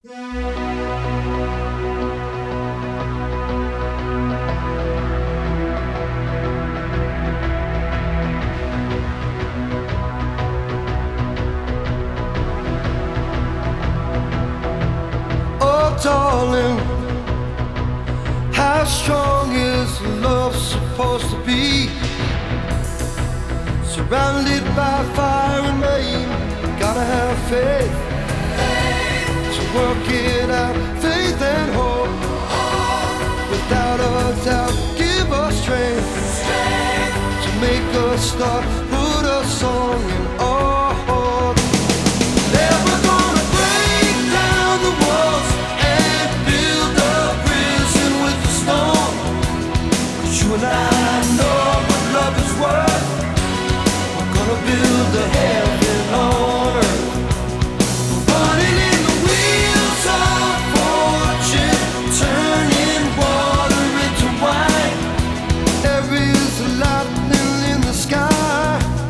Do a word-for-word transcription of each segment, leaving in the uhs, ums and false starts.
Oh, darling, how strong is love supposed to be? Surrounded by fire and rain, gotta have faith, faith to work it out. Faith and hope, hope. Without a doubt, give us strength, strength to make us start, put us on in awe. Never gonna break down the walls and build a prison with the stone. 'Cause you and I know what love is worth. Gonna build a heaven on earth, running in the wheels of fortune, turning water into wine. There is a lightning in the sky.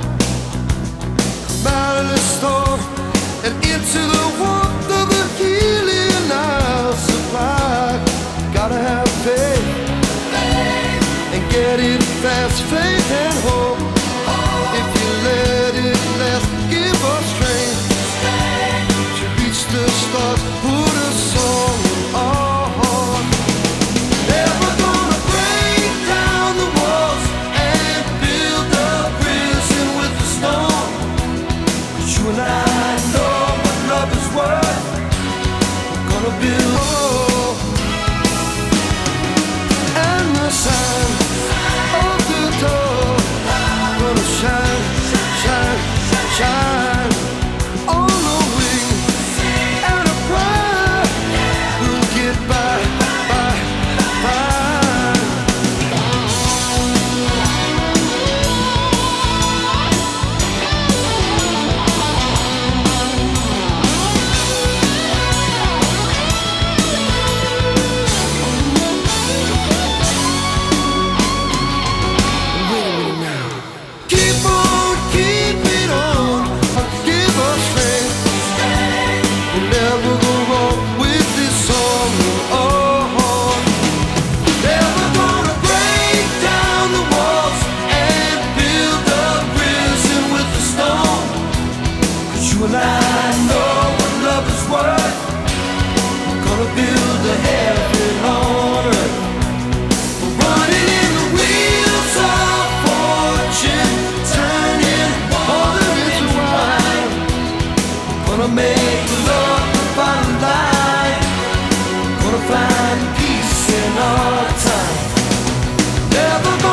Come out of the storm and into the warmth of the healing I'll supply. Gotta have faith, faith and get it fast. Faith and hope. If you let it last, give us strength, strength to reach the stars, put us on.